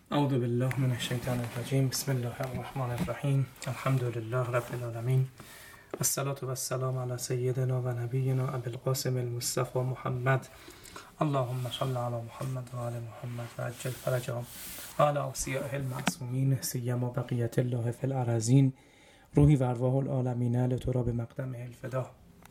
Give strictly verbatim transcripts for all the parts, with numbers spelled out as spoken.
اعوذ بالله من الشیطان الرجیم. بسم الله الرحمن الرحیم. الحمد لله رب العالمین. الصلاة و السلام علی سیدنا و نبینا ابی القاسم المصطفى محمد. اللهم صل علی محمد و آل محمد و عجل فرجهم و علی اوصیاء المعصومین سیما بقیة الله فی الارضین روحی و ارواح العالمین لتراب مقدمه الفدا.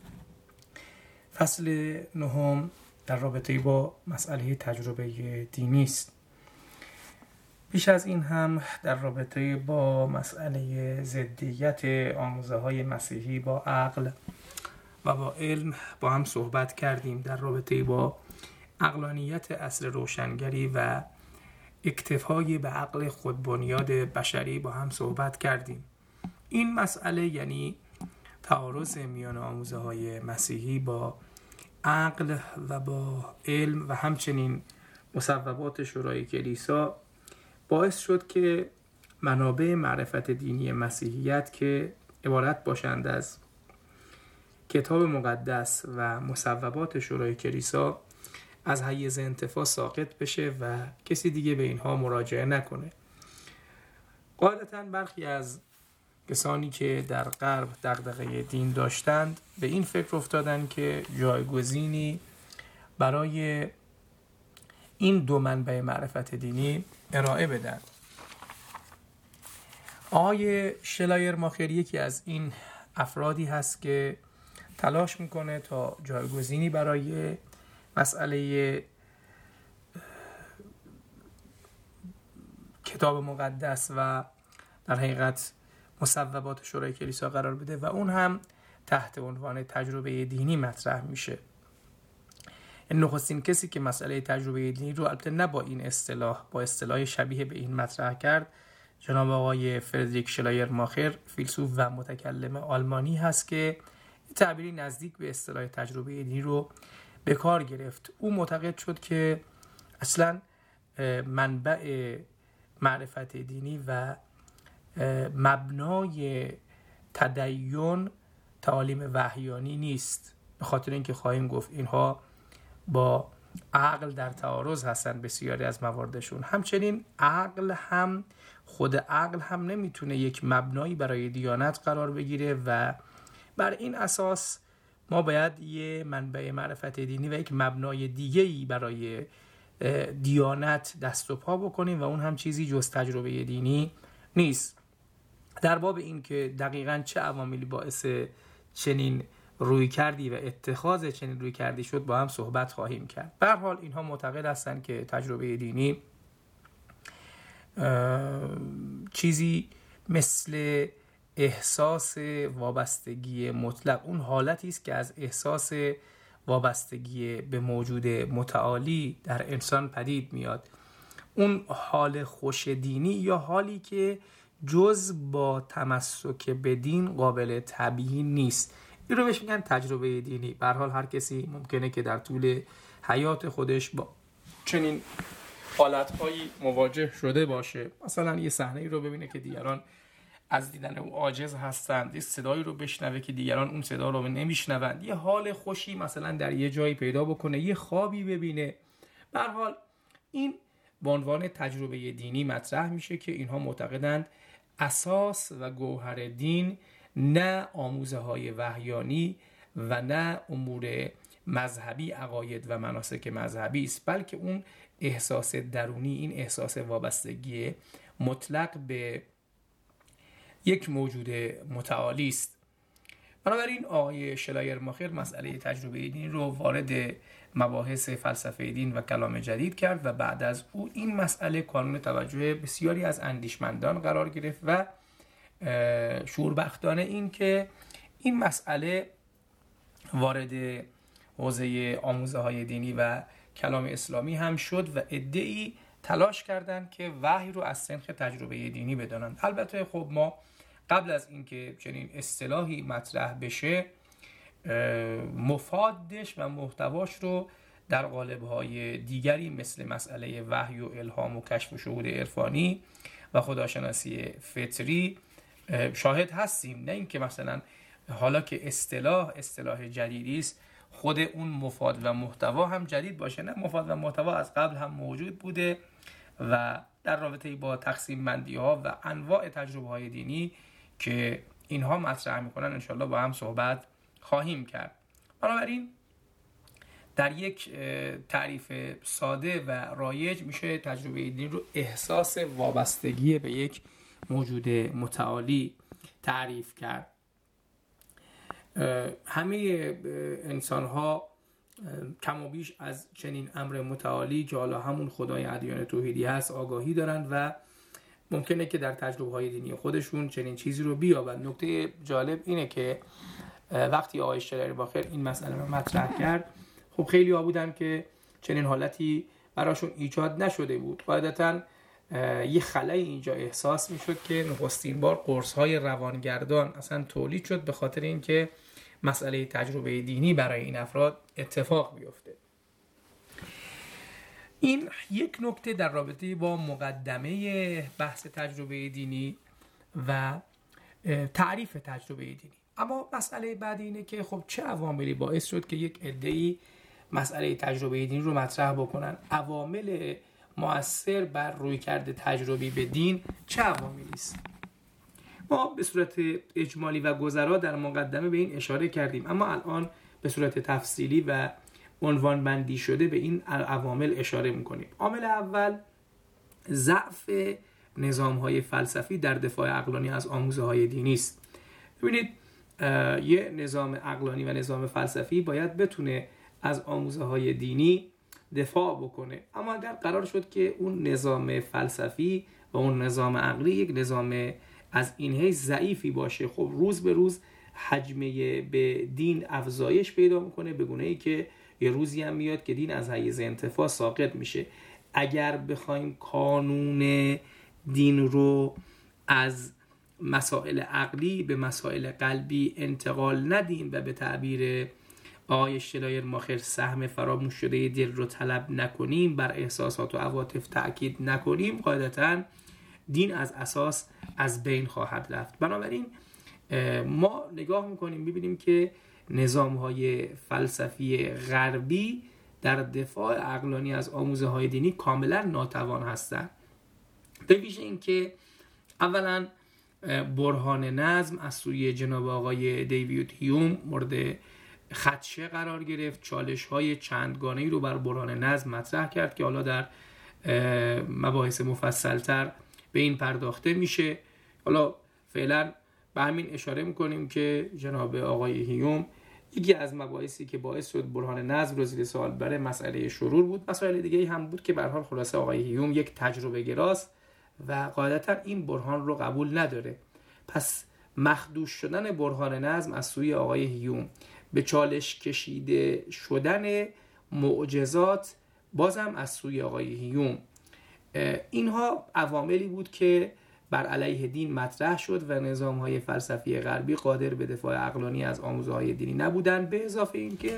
فصل نهم در رابطه با مسئله تجربه دینی است. بیش از این هم در رابطه با مسئله ضدیت آموزه های مسیحی با عقل و با علم با هم صحبت کردیم. در رابطه با عقلانیت عصر روشنگری و اکتفای به عقل خودبنیاد بشری با هم صحبت کردیم. این مسئله یعنی تعارض میان آموزه های مسیحی با عقل و با علم و همچنین مصوبات شورای کلیسا باعث شد که منابع معرفت دینی مسیحیت که عبارت باشند از کتاب مقدس و مصوبات شورای کلیسا از حیز انتفاع ساقط بشه و کسی دیگه به اینها مراجعه نکنه. قاعدتاً برخی از کسانی که در غرب دغدغه دین داشتند به این فکر افتادند که جایگزینی برای این دو منبع معرفت دینی ارائه بدن. آقای شلایر ماخر یکی از این افرادی هست که تلاش میکنه تا جایگزینی برای مسئله کتاب مقدس و در حقیقت مصوبات شورای کلیسا قرار بده و اون هم تحت عنوان تجربه دینی مطرح میشه. نخستین کسی که مسئله تجربه دینی رو البته نه با این اصطلاح با اصطلاح شبیه به این مطرح کرد جناب آقای فردریک شلایر ماخر، فیلسوف و متکلم آلمانی هست که تعبیری نزدیک به اصطلاح تجربه دینی رو به کار گرفت. او معتقد شد که اصلا منبع معرفت دینی و مبنای تدین تعالیم وحیانی نیست، به خاطر اینکه خواهیم گفت اینها با عقل در تعارض هستن بسیاری از مواردشون. همچنین عقل هم خود عقل هم نمیتونه یک مبنایی برای دیانت قرار بگیره و بر این اساس ما باید یه منبع معرفت دینی و یک مبنای دیگه‌ای برای دیانت دست و پا بکنیم و اون هم چیزی جز تجربه دینی نیست. در باب این که دقیقاً چه عواملی باعث چنین روی کردی و اتخاذ چنین روی کردی شد با هم صحبت خواهیم کرد. به هر حال اینها معتقد هستند که تجربه دینی چیزی مثل احساس وابستگی مطلق، اون حالتی است که از احساس وابستگی به موجود متعالی در انسان پدید میاد. اون حال خوش دینی یا حالی که جز با تمسک به دین قابل تبیین نیست، این رو بهش میگن تجربه دینی. به هر حال هر کسی ممکنه که در طول حیات خودش با چنین حالت‌هایی مواجه شده باشه. مثلا یه صحنه‌ای رو ببینه که دیگران از دیدن او عاجز هستند، یه صدایی رو بشنوه که دیگران اون صدا رو نمیشنوند، یه حال خوشی مثلا در یه جایی پیدا بکنه، یه خوابی ببینه. به هر حال این به عنوان تجربه دینی مطرح میشه که اینها معتقدند اساس و گوهر دین نه آموزه های وحیانی و نه امور مذهبی، عقاید و مناسک مذهبی است، بلکه اون احساس درونی، این احساس وابستگی مطلق به یک موجود متعالی است. بنابراین آقای شلایر ماخر مسئله تجربه دین رو وارد مباحث فلسفه دین و کلام جدید کرد و بعد از او این مسئله کانون توجه بسیاری از اندیشمندان قرار گرفت و شوربختانه این که این مسئله وارد حوزه آموزه های دینی و کلام اسلامی هم شد و عده‌ای تلاش کردند که وحی رو از سنخ تجربه دینی بدانند. البته خب ما قبل از اینکه چنین اصطلاحی مطرح بشه مفادش و محتواش رو در قالب‌های دیگری مثل مسئله وحی و الهام و کشف و شهود عرفانی و خداشناسی فطری شاهد هستیم. نه اینکه مثلا حالا که اصطلاح اصطلاح جدیدی است خود اون مفاد و محتوا هم جدید باشه، نه، مفاد و محتوا از قبل هم موجود بوده و در رابطه با تقسیم بندی ها و انواع تجربه های دینی که اینها مطرح میکنن انشالله با هم صحبت خواهیم کرد. بنابراین در یک تعریف ساده و رایج میشه تجربه دین رو احساس وابستگی به یک موجود متعالی تعریف کرد. همه انسان ها کم و بیش از چنین امر متعالی که حالا همون خدای ادیان توحیدی هست آگاهی دارن و ممکنه که در تجربه های دینی خودشون چنین چیزی رو بیابن. نکته جالب اینه که وقتی آقای شلایر ماخر این مسئله رو مطرح کرد، خب خیلی ها بودن که چنین حالتی براشون ایجاد نشده بود. قاعدتاً یه خلای اینجا احساس میشد که نخستین بار قرص‌های روانگردان اصلا تولید شد به خاطر اینکه مسئله تجربه دینی برای این افراد اتفاق بیفته. این یک نکته در رابطه با مقدمه بحث تجربه دینی و تعریف تجربه دینی. اما مسئله بعدی اینه که خب چه عواملی باعث شد که یک عده‌ای مسئله تجربه دین رو مطرح بکنن؟ عوامل مؤثر بر رویکرد تجربی به دین چه عواملی است؟ ما به صورت اجمالی و گذرا در مقدمه به این اشاره کردیم، اما الان به صورت تفصیلی و عنوان بندی شده به این عوامل اشاره میکنیم. عامل اول ضعف نظام‌های فلسفی در دفاع عقلانی از آموزه‌های دینی است. ببینید یه نظام عقلانی و نظام فلسفی باید بتونه از آموزه‌های دینی دفاع بکنه، اما اگر قرار شد که اون نظام فلسفی و اون نظام عقلی یک نظام از این حیث ضعیفی باشه، خب روز به روز حجمه به دین افزایش پیدا میکنه، به گونه‌ای که یه روزی هم میاد که دین از حیز انتفاع ساقط میشه. اگر بخوایم کانون دین رو از مسائل عقلی به مسائل قلبی انتقال ندیم و به تعبیر آقای شلایر ماخر سهم فراموش شده دل رو طلب نکنیم، بر احساسات و عواطف تأکید نکنیم، قاعدتاً دین از اساس از بین خواهد رفت. بنابراین ما نگاه میکنیم میبینیم که نظام‌های فلسفی غربی در دفاع عقلانی از آموزه‌های دینی کاملا ناتوان هستند. به ویژه این که اولا برهان نظم از سوی جناب آقای دیوید هیوم مورد خدشه قرار گرفت، چالش‌های چندگانه‌ای رو بر برهان نظم مطرح کرد که حالا در مباحث مفصل‌تر به این پرداخته میشه. حالا فعلا به همین اشاره میکنیم که جناب آقای هیوم یکی از مباحثی که باعث شد برهان نظم رو زیر سوال بره مسئله شرور بود. مسائل دیگه هم بود که به هر حال خلاصه آقای هیوم یک تجربه گراست و قاعدتا این برهان رو قبول نداره. پس مخدوش شدن برهان نظم از سوی آقای هیوم به چالش کشیده شدن معجزات بازم از سوی آقای هیوم، اینها عواملی بود که بر علیه دین مطرح شد و نظام‌های فلسفی غربی قادر به دفاع عقلانی از آموزه‌های دینی نبودند. به اضافه این که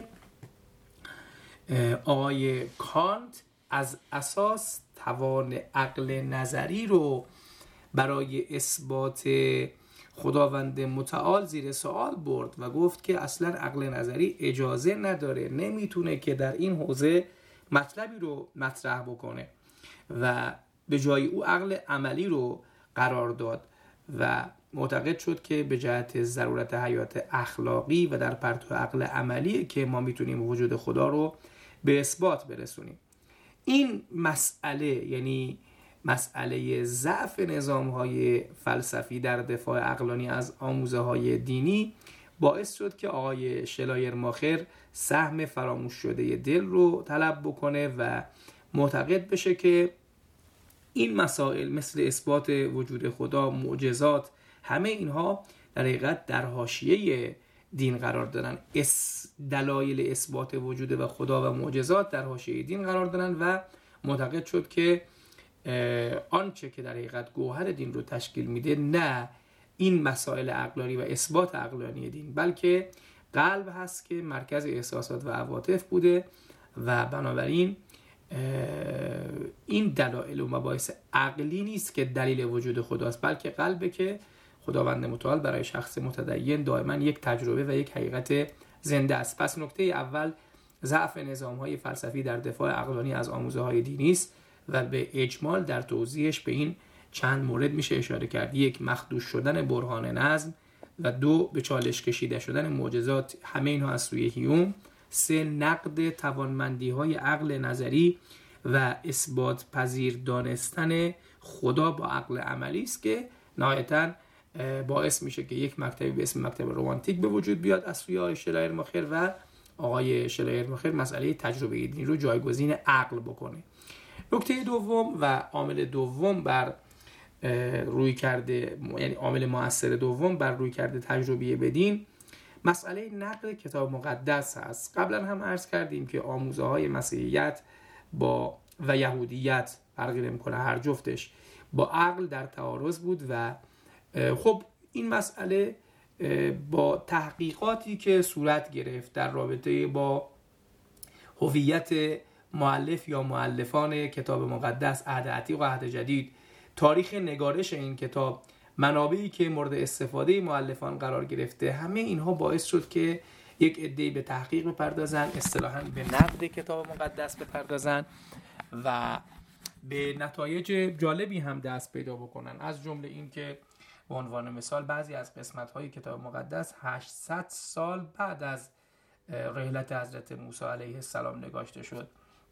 آقای کانت از اساس توان عقل نظری رو برای اثبات خداوند متعال زیر سوال برد و گفت که اصلا عقل نظری اجازه نداره، نمیتونه که در این حوزه مطلبی رو مطرح بکنه و به جای او عقل عملی رو قرار داد و معتقد شد که به جهت ضرورت حیات اخلاقی و در پرتو عقل عملی که ما میتونیم وجود خدا رو به اثبات برسونیم. این مسئله یعنی مسئله ضعف نظام‌های فلسفی در دفاع عقلانی از آموزه‌های دینی باعث شد که آقای شلایر ماخر سهم فراموش شده دل رو طلب بکنه و معتقد بشه که این مسائل مثل اثبات وجود خدا، معجزات، همه اینها در حقیقت در حاشیه دین قرار دارن. اس دلایل اثبات وجود و خدا و معجزات در حاشیه دین قرار دارن و معتقد شد که آنچه که در حقیقت گوهر دین رو تشکیل میده نه این مسائل عقلانی و اثبات عقلانی دین، بلکه قلب هست که مرکز احساسات و عواطف بوده و بنابراین این دلایل و مباحث عقلی نیست که دلیل وجود خداست، بلکه قلبه که خداوند متعال برای شخص متدین دائما یک تجربه و یک حقیقت زنده است. پس نکته اول ضعف نظام‌های فلسفی در دفاع عقلانی از آموزه‌های دینی است و به اجمال در توضیحش به این چند مورد میشه اشاره کرد. یک، مخدوش شدن برهان نظم و دو، به چالش کشیده شدن معجزات، همه اینها از سوی هیوم. سه، نقد توانمندی های عقل نظری و اثبات پذیر دانستن خدا با عقل عملی است که نهایتاً باعث میشه که یک مکتبی به اسم مکتب رومانتیک به وجود بیاد از سوی آقای شلایرماخر و آقای شلایرماخر مسئله تجربه دینی رو جایگزین عقل بکنه. نکته دوم و عامل دوم بر روی کرده، یعنی عامل مؤثر دوم بر روی کرده تجربه بدین، مسئله نقل کتاب مقدس هست. قبلا هم عرض کردیم که آموزه های مسیحیت با و یهودیت فرقی نمی‌کنه، هر جفتش با عقل در تعارض بود و خب این مسئله با تحقیقاتی که صورت گرفت در رابطه با هویت مؤلف یا مؤلفان کتاب مقدس، عهد عتیق و عهد جدید، تاریخ نگارش این کتاب، منابعی که مورد استفاده مؤلفان قرار گرفته، همه اینها باعث شد که یک عده‌ای به تحقیق بپردازن، اصطلاحاً به نقد کتاب مقدس بپردازن و به نتایج جالبی هم دست پیدا بکنن. از جمله این که به عنوان مثال بعضی از قسمت‌های کتاب مقدس هشتصد سال بعد از رحلت حضرت موسی علیه السلام نگاشته شد،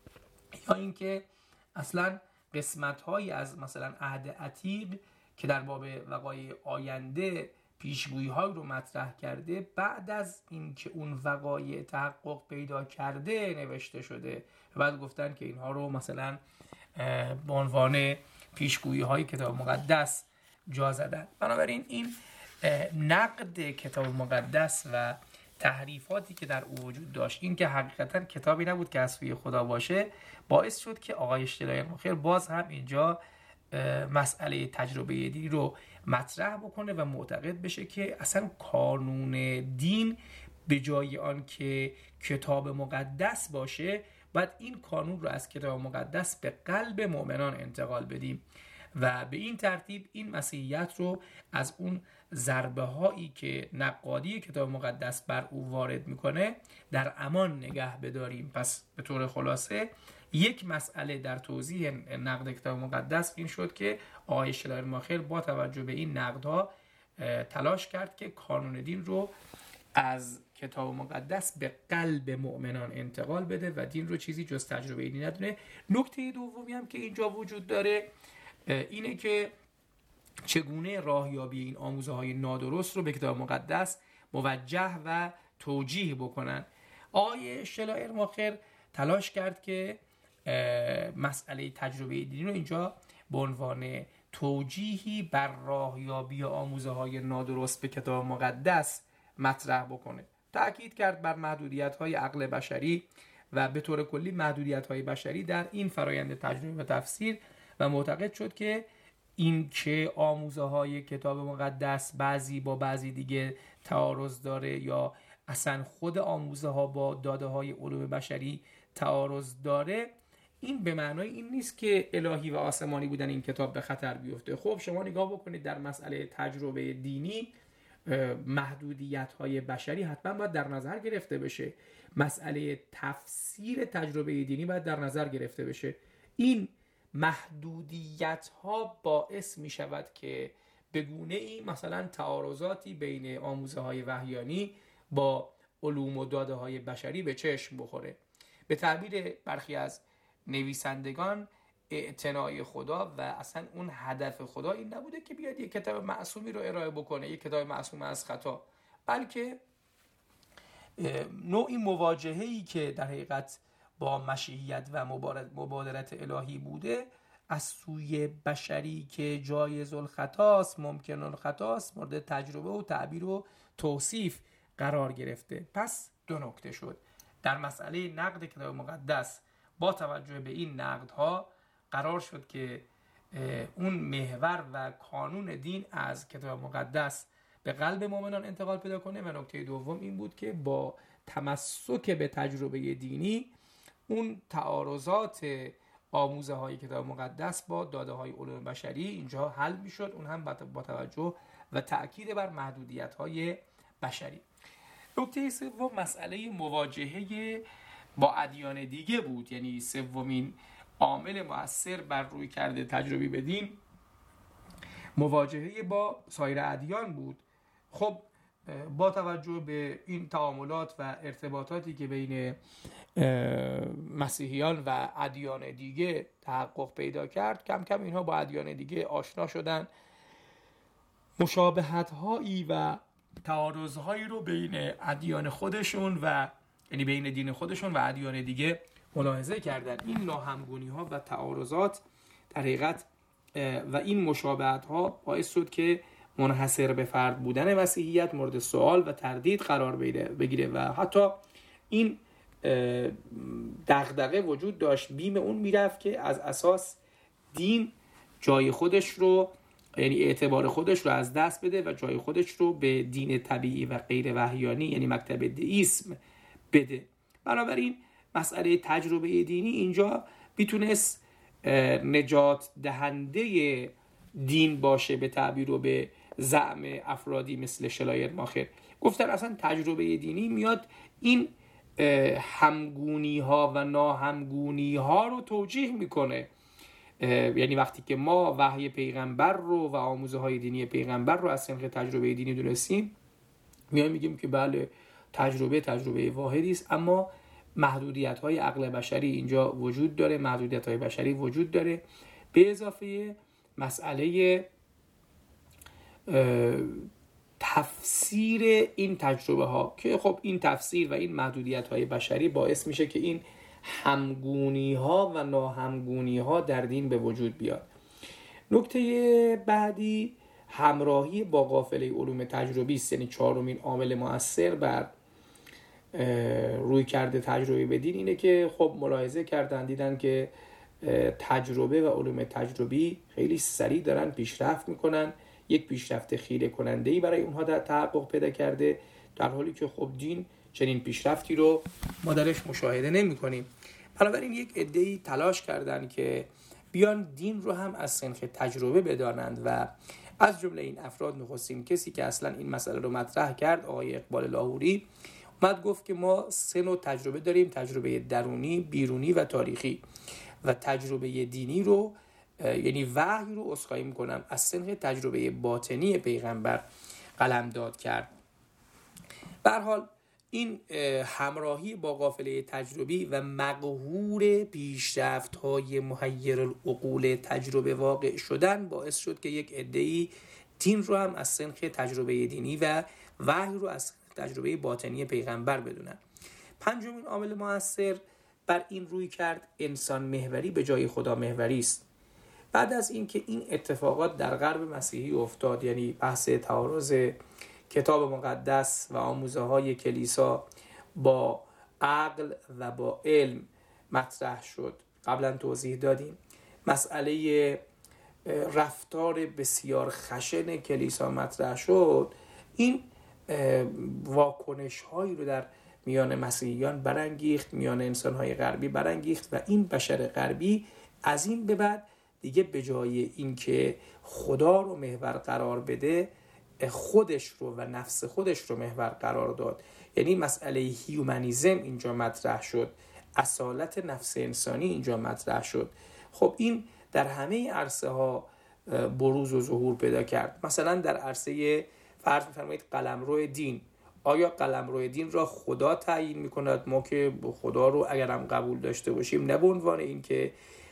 یا اینکه اصلا قسمت‌هایی از مثلا عهد عتیق که در باب وقایع آینده پیشگویی‌ها رو مطرح کرده، بعد از اینکه اون وقایع تحقق پیدا کرده نوشته شده و بعد گفتن که اینها رو مثلا به عنوان پیشگویی‌های کتاب مقدس جا زدن. بنابراین این نقد کتاب مقدس و تحریفاتی که در او وجود داشت، این که حقیقتا کتابی نبود که از سوی خدا باشه، باعث شد که آقای شلایرماخر باز هم اینجا مسئله تجربه دینی رو مطرح بکنه و معتقد بشه که اصلا کانون دین به جای آن که کتاب مقدس باشه، باید این کانون رو از کتاب مقدس به قلب مؤمنان انتقال بدیم و به این ترتیب این مسیحیت رو از اون ضربه هایی که نقادی کتاب مقدس بر او وارد میکنه در امان نگه بداریم. پس به طور خلاصه یک مسئله در توضیح نقد کتاب مقدس این شد که آقای شلایرماخر با توجه به این نقدها تلاش کرد که کانون دین رو از کتاب مقدس به قلب مؤمنان انتقال بده و دین رو چیزی جز تجربه دینی ندونه. نکته دومی هم که اینجا وجود داره اینه که چگونه راهیابی این آموزه های نادرست رو به کتاب مقدس موجه و توجیه بکنن. آقای شلایرماخر تلاش کرد که مسئله تجربه دینی رو اینجا به عنوان توجیهی بر راهیابی آموزه های نادرست به کتاب مقدس مطرح بکنه. تأکید کرد بر محدودیت های عقل بشری و به طور کلی محدودیت های بشری در این فرایند تجربه و تفسیر و معتقد شد که این که آموزه های کتاب مقدس بعضی با بعضی دیگه تعارض داره یا اصلا خود آموزه ها با داده های علوم بشری تعارض داره، این به معنای این نیست که الهی و آسمانی بودن این کتاب به خطر بیفته. خب شما نگاه بکنید در مسئله تجربه دینی محدودیت های بشری حتما باید در نظر گرفته بشه، مسئله تفسیر تجربه دینی باید در نظر گرفته بشه. این محدودیت ها باعث می شود که به گونه ای مثلا تعارضاتی بین آموزه های وحیانی با علوم و داده های بشری به چشم بخوره. به تعبیر برخی از نویسندگان، اعتنای خدا و اصلا اون هدف خدا این نبوده که بیاد یک کتاب معصومی رو ارائه بکنه، یک کتاب معصوم از خطا، بلکه نوعی مواجهه‌ای که در حقیقت با مشیحیت و مبادرت الهی بوده از سوی بشری که جایز الخطاست، ممکن الخطاست، مورد تجربه و تعبیر و توصیف قرار گرفته. پس دو نکته شد در مسئله نقد کتاب مقدس. با توجه به این نقدها قرار شد که اون محور و کانون دین از کتاب مقدس به قلب مؤمنان انتقال پیدا کنه و نکته دوم این بود که با تمسک به تجربه دینی اون تعارضات آموزه های کتاب مقدس با داده های علوم بشری اینجا حل می شد، اون هم با توجه و تأکید بر محدودیت های بشری. نکته سوم مسئله مواجهه با ادیان دیگه بود، یعنی سومین عامل مؤثر بر روی کرده تجربی به دین مواجهه با سایر ادیان بود. خب با توجه به این تعاملات و ارتباطاتی که بین مسیحیان و ادیان دیگه تحقق پیدا کرد، کم کم اینها با ادیان دیگه آشنا شدن، مشابهت هایی و تعارض هایی رو بین ادیان خودشون و یعنی بین دین خودشون و ادیان دیگه ملاحظه کردن. این ناهمگونی ها و تعارضات در حقیقت و این مشابهت ها باعث شد که منحصر به فرد بودن مسیحیت مورد سوال و تردید قرار بگیره و حتی این دغدغه وجود داشت، بیم اون میرفت که از اساس دین جای خودش رو، یعنی اعتبار خودش رو از دست بده و جای خودش رو به دین طبیعی و غیر وحیانی یعنی مکتب دیسم بده. بنابراین مسئله تجربه دینی اینجا میتونست نجات دهنده دین باشه به تعبیر و به زعم افرادی مثل شلایر ماخر. گفتن اصلا تجربه دینی میاد این همگونی ها و ناهمگونی ها رو توجیه میکنه. یعنی وقتی که ما وحی پیغمبر رو و آموزه های دینی پیغمبر رو از سنخ تجربه دینی دونستیم، میایم میگیم که بله تجربه تجربه واحدی است، اما محدودیت های عقل بشری اینجا وجود داره، محدودیت های بشری وجود داره، به اضافه مسئله تفسیر این تجربه ها که خب این تفسیر و این محدودیت های بشری باعث میشه که این همگونی ها و ناهمگونی ها در دین به وجود بیاد. نکته بعدی همراهی با قافله علوم تجربی است، یعنی چهارمین عامل مؤثر بر روی کرده تجربی به دین اینه که خب ملاحظه کردن دیدن که تجربه و علوم تجربی خیلی سریع دارن پیشرفت میکنن، یک پیشرفت خیره کننده‌ای برای اونها در تحقق پیدا کرده، در حالی که خب دین چنین پیشرفتی رو ما درش مشاهده نمی‌کنیم. بنابراین یک عده‌ای تلاش کردن که بیان دین رو هم از سنخ تجربه بدانند و از جمله این افراد نخستین کسی که اصلا این مسئله رو مطرح کرد آقای اقبال لاهوری اومد گفت که ما سه نوع تجربه داریم، تجربه درونی، بیرونی و تاریخی، و تجربه دینی رو یعنی وحی رو اسخای میکنم از سنخ تجربه باطنی پیغمبر قلمداد کرد. به هر حال این همراهی با قافله تجربی و مقهور پیشرفت‌های محیر العقول تجربه واقع شدن باعث شد که یک عده‌ای دین رو هم از سنخ تجربه دینی و وحی رو از تجربه باطنی پیغمبر بدونن. پنجمین عامل مؤثر بر این روی کرد انسان محوری به جای خدا محوری است. بعد از اینکه این اتفاقات در غرب مسیحی افتاد، یعنی بحث تعارض کتاب مقدس و آموزه های کلیسا با عقل و با علم مطرح شد، قبلا توضیح دادیم، مسئله رفتار بسیار خشن کلیسا مطرح شد، این واکنش هایی رو در میان مسیحیان برانگیخت، میان انسان های غربی برانگیخت و این بشر غربی از این به بعد دیگه به جای اینکه خدا رو محور قرار بده خودش رو و نفس خودش رو محور قرار داد. یعنی مسئله هیومانیزم اینجا مطرح شد، اصالت نفس انسانی اینجا مطرح شد. خب این در همه عرصه ها بروز و ظهور پیدا کرد. مثلا در عرصه فرض می‌فرمایید قلمرو دین، آیا قلمرو دین را خدا تعیین می‌کند؟ ما که خدا رو اگرم قبول داشته باشیم نه به عنوان این که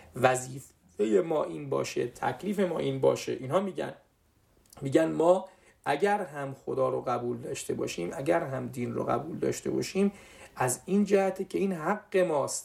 وظیفه ما این باشه، تکلیف ما این باشه، اینها میگن میگن ما اگر هم خدا رو قبول داشته باشیم، اگر هم دین رو قبول داشته باشیم، از این جهته که این حق ماست.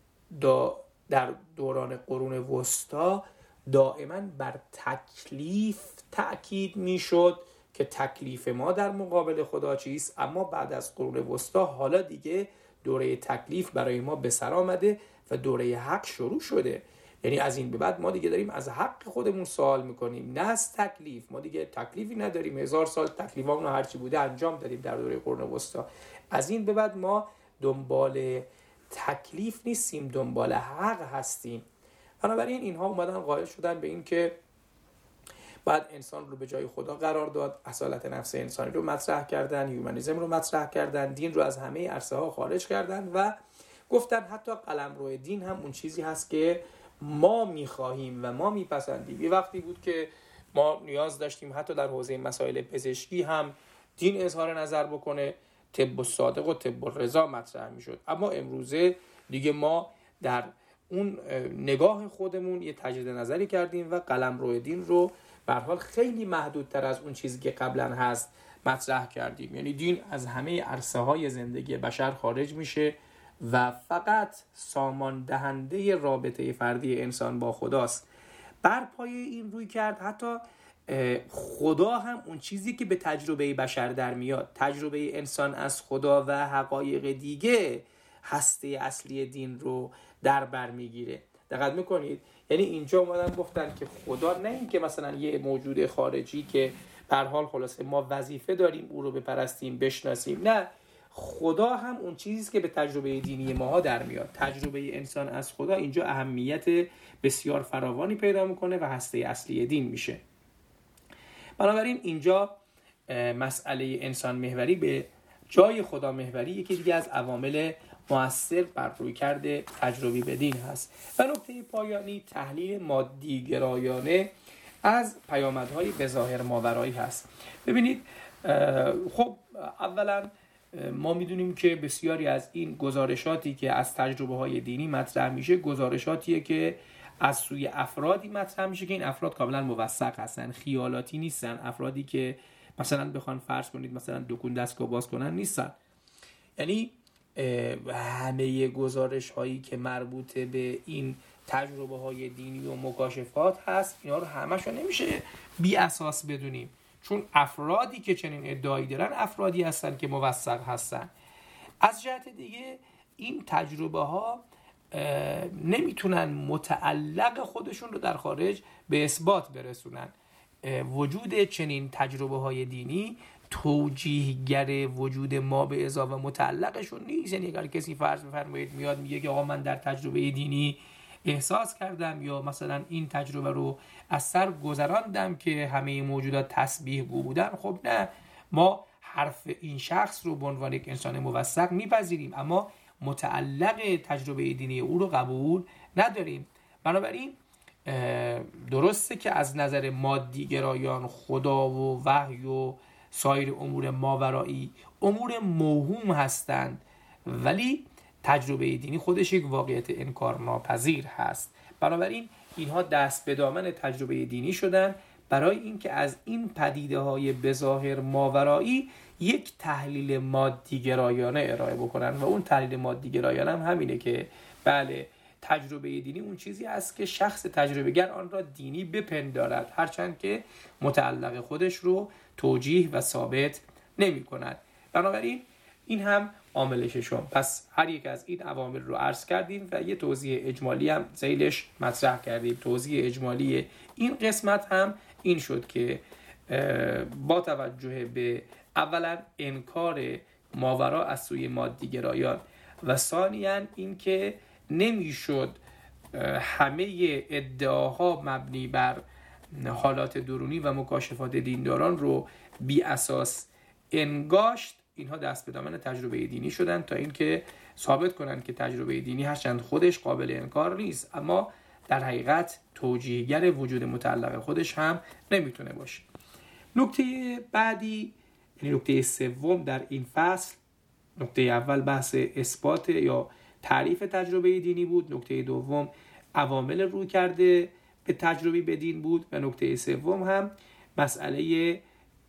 در دوران قرون وسطا دائما بر تکلیف تأکید میشد که تکلیف ما در مقابل خدا چیست، اما بعد از قرون وسطا حالا دیگه دوره تکلیف برای ما به سر آمده و دوره حق شروع شده. یعنی از این به بعد ما دیگه داریم از حق خودمون سوال میکنیم، نه از تکلیف. ما دیگه تکلیفی نداریم، هزار سال تکلیفامون هر چی بوده انجام دادیم در دوره قرون وسطا. از این به بعد ما دنبال تکلیف نیستیم، دنبال حق هستیم. بنابراین اینها اومدن قائل شدن به این که بعد انسان رو به جای خدا قرار داد، اصالت نفس انسانی رو مطرح کردن، هیومانیسم رو مطرح کردن، دین رو از همه عرصه ها خارج کردن و گفتن حتی قلمرو دین هم اون چیزی هست که ما میخواهیم و ما میپسندیم. یه وقتی بود که ما نیاز داشتیم حتی در حوزه مسائل پزشکی هم دین اظهار نظر بکنه، طب الصادق و طب الرضا مطرح میشد. اما امروزه دیگه ما در اون نگاه خودمون یه تجدید نظری کردیم و قلمرو دین رو به هر حال خیلی محدودتر از اون چیزی که قبلا هست مطرح کردیم. یعنی دین از همه عرصه های زندگی بشر خارج میشه و فقط سامان دهنده رابطه فردی انسان با خداست. بر پایه این روی کرد حتی خدا هم اون چیزی که به تجربه بشر در میاد، تجربه انسان از خدا و حقایق دیگه، هسته اصلی دین رو در بر میگیره. دقت میکنید؟ یعنی اینجا اومدن گفتن که خدا نه این که مثلا یه موجود خارجی که به هر حال خلاصه ما وظیفه داریم او رو بپرستیم بشناسیم، نه، خدا هم اون چیزی که به تجربه دینی ماها در میاد. تجربه انسان از خدا اینجا اهمیت بسیار فراوانی پیدا میکنه و هسته اصلی دین میشه. بنابراین اینجا مسئله انسان محوری به جای خدا محوری یکی دیگه از عوامل مؤثر بر رویکرد تجربی به دین هست. و نکته پایانی تحلیل مادی گرایانه از پیامدهای بظاهر ماورایی هست. ببینید، خب اولا ما میدونیم که بسیاری از این گزارشاتی که از تجربه های دینی مطرح میشه گزارشاتیه که از سوی افرادی مطرح میشه که این افراد کاملا موثق هستن، خیالاتی نیستن. افرادی که مثلا بخوان فرض کنید مثلا دکون دستگاه باز کنن نیستن. یعنی همه گزارش هایی که مربوط به این تجربه های دینی و مکاشفات هست اینا رو همشو نمیشه بی اساس بدونیم، چون افرادی که چنین ادعایی دارن افرادی هستن که موثق هستن. از جهت دیگه این تجربه ها نمیتونن متعلق خودشون رو در خارج به اثبات برسونن. وجود چنین تجربه های دینی توجیهگر وجود ما به اضافه متعلقشون نیست. یعنی اگر کسی فرض بفرمایید میاد میگه که آقا من در تجربه دینی احساس کردم یا مثلا این تجربه رو از سر گذراندم که همه موجودات تسبیح گو بودن، خب نه، ما حرف این شخص رو به عنوان یک انسان موثق میپذیریم اما متعلق تجربه دینی او رو قبول نداریم. بنابراین درسته که از نظر مادی گرایان خدا و وحی و سایر امور ماورایی امور موهوم هستند، ولی تجربه دینی خودش یک واقعیت انکار ناپذیر هست. بنابراین اینها دست به دامن تجربه دینی شدن برای اینکه از این پدیده های بظاهر ماورایی یک تحلیل مادی گرایانه ارائه بکنن و اون تحلیل مادی گرایانه هم همینه که بله، تجربه دینی اون چیزی است که شخص تجربه‌گر آن را دینی بپندارد، هرچند که متعلق خودش رو توجیه و ثابت نمی کند. بنابراین این هم عامل ششم. پس هر یک از این عوامل رو عرض کردیم و یه توضیح اجمالی هم ذیلش مطرح کردیم. توضیح اجمالی این قسمت هم این شد که با توجه به اولا انکار ماورا از سوی مادی گرایان و ثانیاً این که نمیشد همه ادعاها مبنی بر حالات درونی و مکاشفات دینداران رو بی اساس انگاشت، اینها دست به دامن تجربه دینی شدن تا اینکه ثابت کنن که تجربه دینی هرچند خودش قابل انکار نیست اما در حقیقت توجیهگر وجود متعلق خودش هم نمیتونه باشه. نکته بعدی، یعنی نکته سوم در این فصل، نکته اول بحث اثبات یا تعریف تجربه دینی بود، نکته دوم عوامل روی کرده به تجربه به دین بود و نکته سوم هم مسئله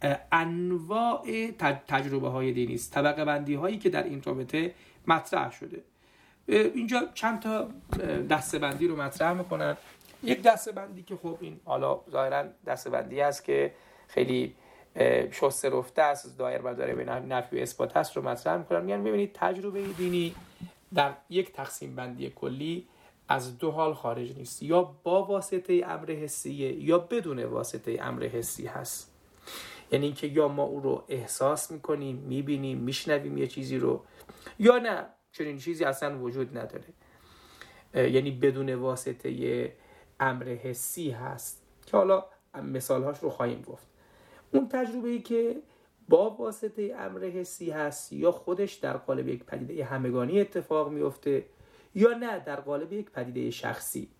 انواع تجربه های دینی است، طبقه بندی هایی که در این رابطه مطرح شده. اینجا چند تا دسته بندی رو مطرح میکنن. یک دسته بندی که خب این حالا ظاهرا دسته بندی است که خیلی شسته رفته است، دایر بر داره به نفی و اثبات است رو مطرح میکنن. میگن ببینید تجربه دینی در یک تقسیم بندی کلی از دو حال خارج نیست، یا با واسطه امر حسیه یا بدون واسطه امر حسی هست. یعنی اینکه یا ما او رو احساس میکنیم، میبینیم، میشنویم یه چیزی رو، یا نه چنین چیزی اصلا وجود نداره، یعنی بدون واسطه امر حسی هست که حالا مثالهاش رو خواهیم گفت. اون تجربه‌ای که با واسطه امر حسی هست یا خودش در قالب یک پدیده همگانی اتفاق میفته یا نه در قالب یک پدیده شخصی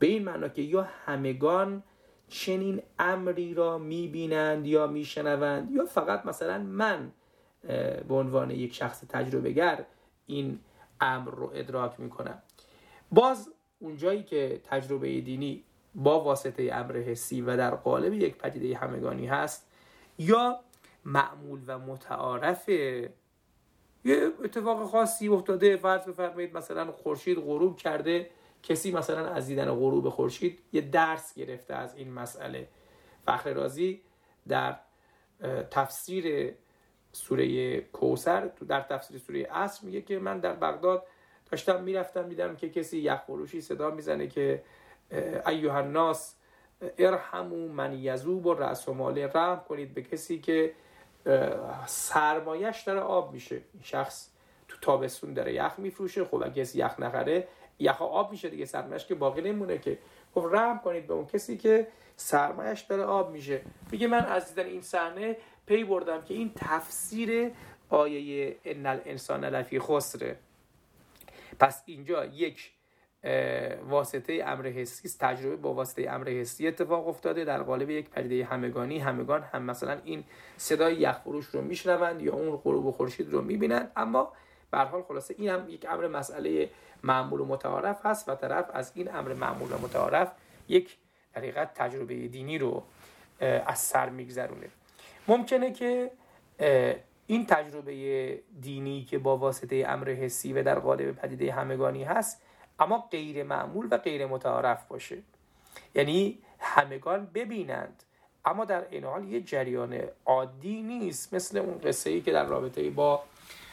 به این معنا که یا همگان چنین امری را میبینند یا میشنوند، یا فقط مثلا من به عنوان یک شخص تجربه گر این امر رو ادراک میکنم. باز اونجایی که تجربه دینی با واسطه امر حسی و در قالب یک پدیده همگانی هست، یا معمول و متعارف، یه اتفاق خاصی افتاده، فرض بفرمایید مثلا خورشید غروب کرده، کسی مثلا از دیدن غروب خورشید یه درس گرفته از این مسئله. فخر رازی در تفسیر سوره کوثر، در تفسیر سوره عصر میگه که من در بغداد داشتم میرفتم دیدم که کسی یخفروشی صدا میزنه که ایها الناس ارحموا من یذوب و رأس ماله، رحم کنید به کسی که سرمایش داره آب میشه. این شخص تو تابستون داره یخ میفروشه، خب اگه کسی یخ نخره یخ آب میشه دیگه، سرمایش که باقی نمونه که. خب رحم کنید به اون کسی که سرمایش داره آب میشه. میگه من از دیدن این صحنه پی بردم که این تفسیر آیه ان الانسان لفی خسره. پس اینجا یک واسطه امر حسی، تجربه با واسطه امر حسی اتفاق افتاده در قالب یک پدیده همگانی. همگان هم مثلا این صدای یخفروش رو میشنوند یا اون غروب خورشید رو میبینند، اما به هر حال خلاصه این هم یک امر مسئله معمول و متعارف هست و طرف از این امر معمول و متعارف یک حقیقت تجربه دینی رو از سر میگذرونه. ممکنه که این تجربه دینی که با واسطه امر حسی و در قالب پدیده همگانی هست اما غیر معمول و غیر متعارف باشه، یعنی همگان ببینند اما در این حال یه جریان عادی نیست، مثل اون قصه‌ای که در رابطه با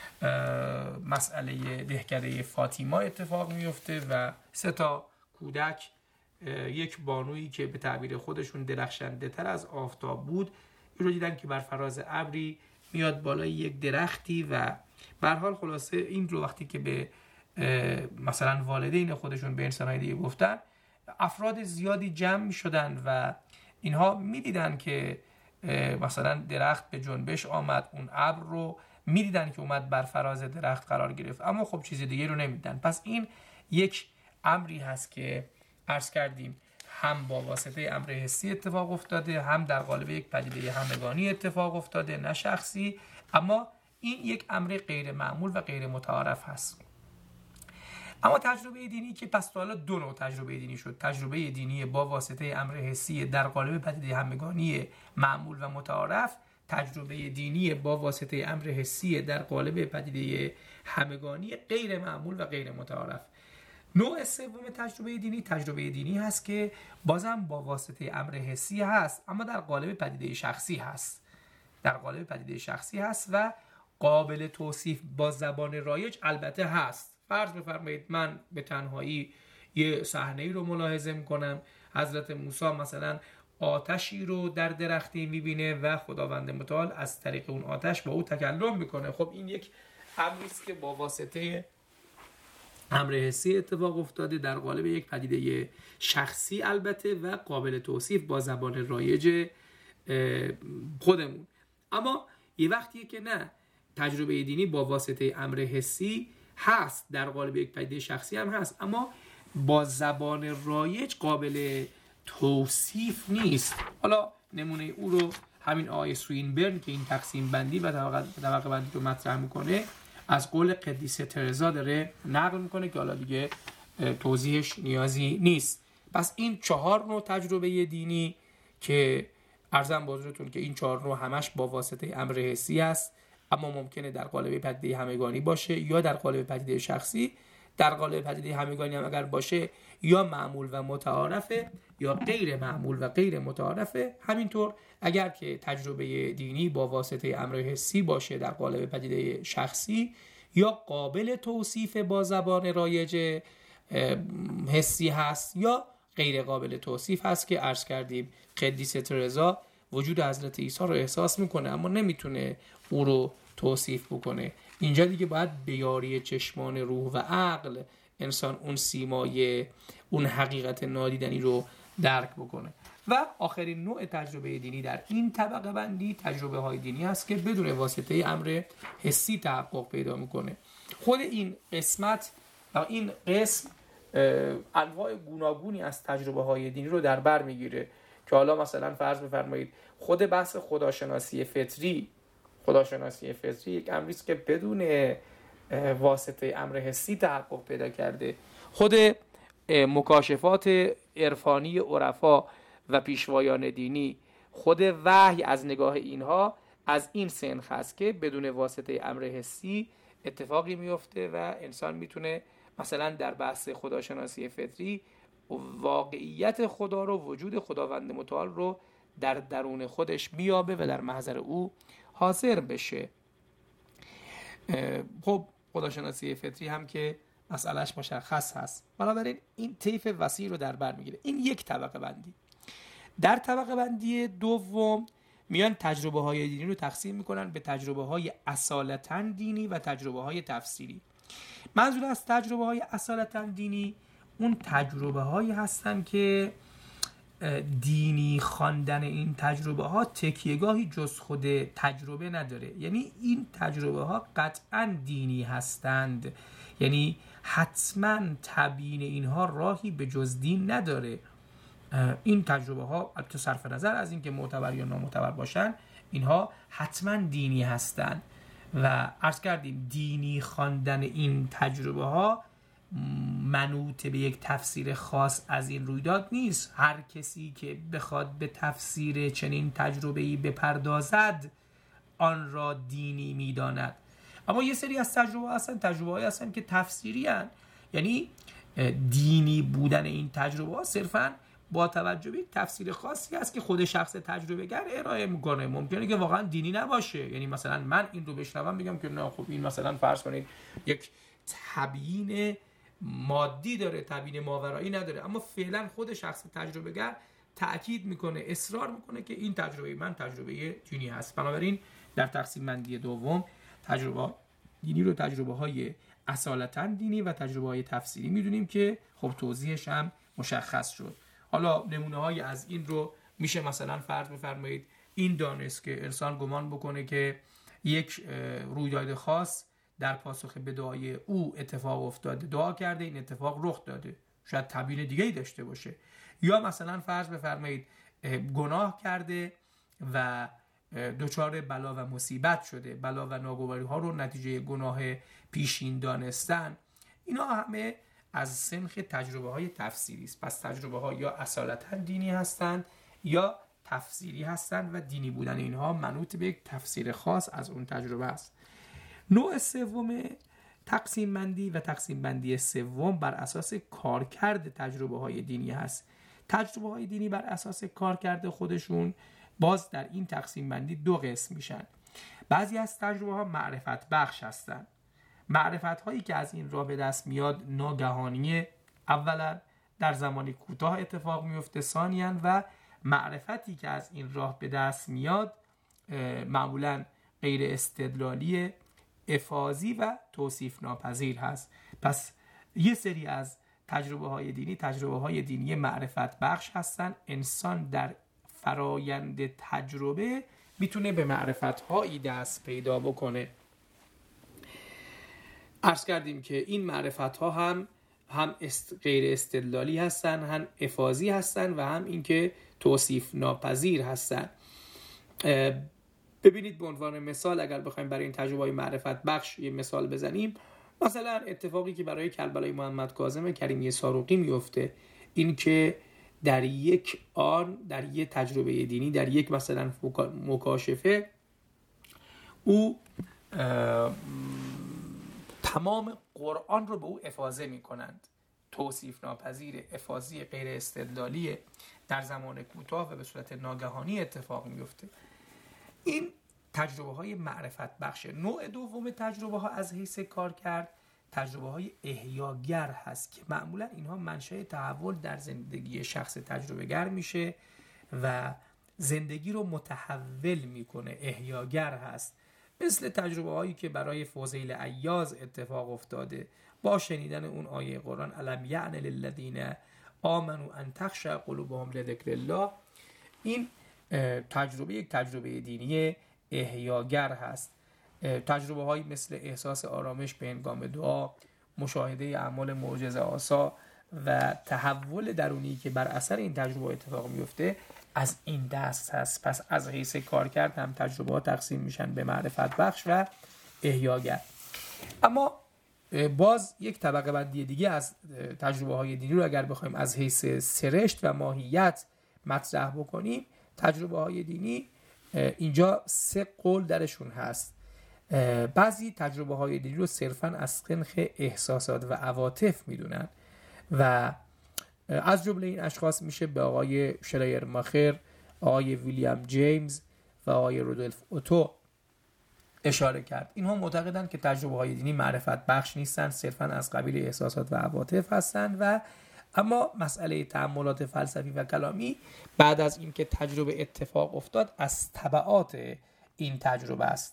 مسئله دهکده فاطیما اتفاق میفته و سه تا کودک، یک بانویی که به تعبیر خودشون درخشنده تر از آفتاب بود، این رو دیدن که بر فراز ابری میاد بالای یک درختی و به هر حال خلاصه این رو وقتی که به مثلا والدین خودشون به انسان‌های دیگه گفتن، افراد زیادی جمع می‌شدن و اینها می‌دیدن که مثلا درخت به جنبش آمد، اون ابر رو می‌دیدن که اومد بر فراز درخت قرار گرفت، اما خب چیز دیگه رو نمی‌دیدن. پس این یک امری هست که عرض کردیم هم با واسطه امر حسی اتفاق افتاده، هم در قالب یک پدیده همگانی اتفاق افتاده، نه شخصی، اما این یک امر غیر معمول و غیر متعارف هست. اما تجربه دینی که پس حالا دو نوع تجربه دینی شد، تجربه دینی با واسطه امر حسی در قالب پدیده همگانی معمول و متعارف، تجربه دینی با واسطه امر حسی در قالب پدیده همگانی غیر معمول و غیر متعارف. نوع سوم تجربه دینی تجربه دینی هست که بازم با واسطه امر حسی هست اما در قالب پدیده شخصی هست، در قالب پدیده شخصی هست و قابل توصیف با زبان رایج البته هست. فرض بفرمایید من به تنهایی یه صحنه‌ای رو ملاحظه می‌کنم، حضرت موسی مثلا آتشی رو در درختی می‌بینه و خداوند متعال از طریق اون آتش با او تکلم می‌کنه. خب این یک امری است که با واسطه امر حسی اتفاق افتاده در قالب یک پدیده شخصی البته و قابل توصیف با زبان رایج خودمون. اما یه وقتیه که نه، تجربه دینی با واسطه امر حسی هست، در قالب یک پدیده شخصی هم هست، اما با زبان رایج قابل توصیف نیست. حالا نمونه او رو همین آقای سوینبرن که این تقسیم بندی و طبقه بندی رو مطرح میکنه از قول قدیسه ترزا داره نقل میکنه که حالا دیگه توضیحش نیازی نیست. پس این چهار نوع تجربه دینی که عرضم به حضورتون که این چهار نوع همش با واسطه امر حسی است، اما ممکنه در قالب پدیده همگانی باشه یا در قالب پدیده شخصی. در قالب پدیده همگانی هم اگر باشه یا معمول و متعارفه یا غیر معمول و غیر متعارفه. همینطور اگر که تجربه دینی با واسطه امر حسی باشه در قالب پدیده شخصی یا قابل توصیف با زبان رایج حسی هست یا غیر قابل توصیف هست که عرض کردیم قدیسه ترزا وجود حضرت عیسی رو احساس میکنه اما نمیتونه او رو توصیف بکنه. اینجا دیگه باید به یاری چشمان روح و عقل انسان اون سیمای اون حقیقت نادیدنی رو درک بکنه. و آخرین نوع تجربه دینی در این طبقه بندی تجربه های دینی هست که بدون واسطه امر حسی تحقق پیدا میکنه. خود این قسمت و این قسم انواع گوناگونی از تجربه های دینی رو در بر میگیره که حالا مثلا فرض بفرمایید خود بحث خداشناسی فطری خداشناسی فطری یک امری است که بدون واسطه امر حسی تحقق پیدا کرده. خود مکاشفات عرفانی عرفا و پیشوایان دینی، خود وحی از نگاه اینها از این سنخ هست که بدون واسطه امر حسی اتفاقی میفته و انسان میتونه مثلا در بحث خداشناسی فطری واقعیت خدا رو، وجود خداوند متعال رو در درون خودش بیابه و در محضر او حاضر بشه. خب خداشناسی فطری هم که مسئلهش مشخص هست، بنابراین این طیف وسیع رو در بر میگیره. این یک طبقه بندی. در طبقه بندی دوم میان تجربه های دینی رو تقسیم میکنن به تجربه های اصالتاً دینی و تجربه های تفسیری. منظور از تجربه های اصالتاً دینی اون تجربه هایی هستن که دینی خواندن این تجربه ها تکیهگاهی جز خود تجربه نداره، یعنی این تجربه ها قطعاً دینی هستند، یعنی حتما تبیین اینها راهی به جز دین نداره. این تجربه ها البته صرف نظر از اینکه معتبر یا نامعتبر باشن، اینها حتما دینی هستند و عرض کردیم دینی خواندن این تجربه ها منوط به یک تفسیر خاص از این رویداد نیست. هر کسی که بخواد به تفسیر چنین تجربه‌ای بپردازد آن را دینی می‌داند. اما یه سری از تجربه هستن تجربه‌هایی هستن که تفسیری هستن، یعنی دینی بودن این تجربه ها صرفاً با توجه به تفسیر خاصی است که خود شخص تجربه گر ارائه میکنه. ممکنه که واقعا دینی نباشه، یعنی مثلا من این رو بشنوم بگم که نه خب این مثلا فرض کنید یک تبیین مادی داره، تبیین ماورایی نداره، اما فعلا خود شخص تجربه گر تأکید میکنه، اصرار میکنه که این تجربه من تجربه دینی هست. بنابراین در تقسیم بندی دوم تجربه دینی رو تجربه های اصالتاً دینی و تجربه های تفسیری میدونیم که خب توضیحش هم مشخص شد. حالا نمونه های از این رو میشه مثلا فرض بفرمایید این دانست که انسان گمان بکنه که یک رویداد خاص در پاسخ به دعای او اتفاق افتاده، دعا کرده این اتفاق رخ داده، شاید تبیین دیگه‌ای داشته باشه. یا مثلا فرض بفرمایید گناه کرده و دچار بلا و مصیبت شده، بلا و ناگواری ها رو نتیجه گناه پیشین دانستن. اینا همه از سنخ تجربه های تفسیری است. پس تجربه ها یا اصالتاً دینی هستند یا تفسیری هستند و دینی بودن اینها منوط به یک تفسیر خاص از اون تجربه است. نوع سوم تقسیم بندی و تقسیم بندی سوم بر اساس کارکرد تجربه های دینی هست. تجربه های دینی بر اساس کارکرد خودشون باز در این تقسیم بندی دو قسم میشن. بعضی از تجربه ها معرفت بخش هستند. معرفت هایی که از این راه به دست میاد ناگهانیه، اولا در زمانی کوتاه اتفاق میفته، ثانیاً و معرفتی که از این راه به دست میاد معمولاً غیر استدلالی، افاضی و توصیف ناپذیر هست. پس یه سری از تجربه های دینی تجربه های دینی معرفت بخش هستن. انسان در فرایند تجربه میتونه به معرفت هایی دست پیدا بکنه. عرض کردیم که این معرفت ها هم هم است غیر استدلالی هستن، هم افاضی هستن و هم اینکه توصیف ناپذیر هستن. ببینید به عنوان مثال اگر بخوایم برای این تجربه معرفت بخش یه مثال بزنیم، مثلا اتفاقی که برای کربلای محمد کاظم کریمی صاروخی میفته، این که در یک آن در یک تجربه دینی، در یک مثلا مکاشفه، او تمام قرآن رو به او افاضه می کنند. توصیف ناپذیر، افاضی، غیر استدلالی، در زمان کوتاه و به صورت ناگهانی اتفاق میفته. این تجربه های معرفت بخشه. نوع دوم تجربه ها از حیث کار کرد تجربه های احیاگر هست که معمولا اینها منشأ تحول در زندگی شخص تجربه گر میشه و زندگی رو متحول میکنه. احیاگر هست، مثل تجربه هایی که برای فضیل عیاض اتفاق افتاده با شنیدن اون آیه قرآن الم یعن للذین آمنوا ان تخشع قلوبهم لذکر الله. این تجربه یک تجربه دینی احیاگر هست. تجربه هایی مثل احساس آرامش به هنگام دعا، مشاهده اعمال معجزه آسا و تحول درونی که بر اثر این تجربه اتفاق میفته از این دست هست. پس از حیث کارکرد هم تجربه ها تقسیم میشن به معرفت بخش و احیاگر. اما باز یک طبقه بندی دیگه از تجربه های دینی رو اگر بخوایم از حیث سرشت و ماهیت مطرح بکنیم، تجربه های دینی اینجا سه قول درشون هست. بعضی تجربه های دینی رو صرفاً از سنخ احساسات و عواطف میدونن و از جمله این اشخاص میشه به آقای شلایرماخر، آقای ویلیام جیمز و آقای رودولف اوتو اشاره کرد. اینها معتقدند که تجربه های دینی معرفت بخش نیستند، صرفاً از قبیل احساسات و عواطف هستند و اما مسئله تأملات فلسفی و کلامی بعد از اینکه تجربه اتفاق افتاد از تبعات این تجربه است.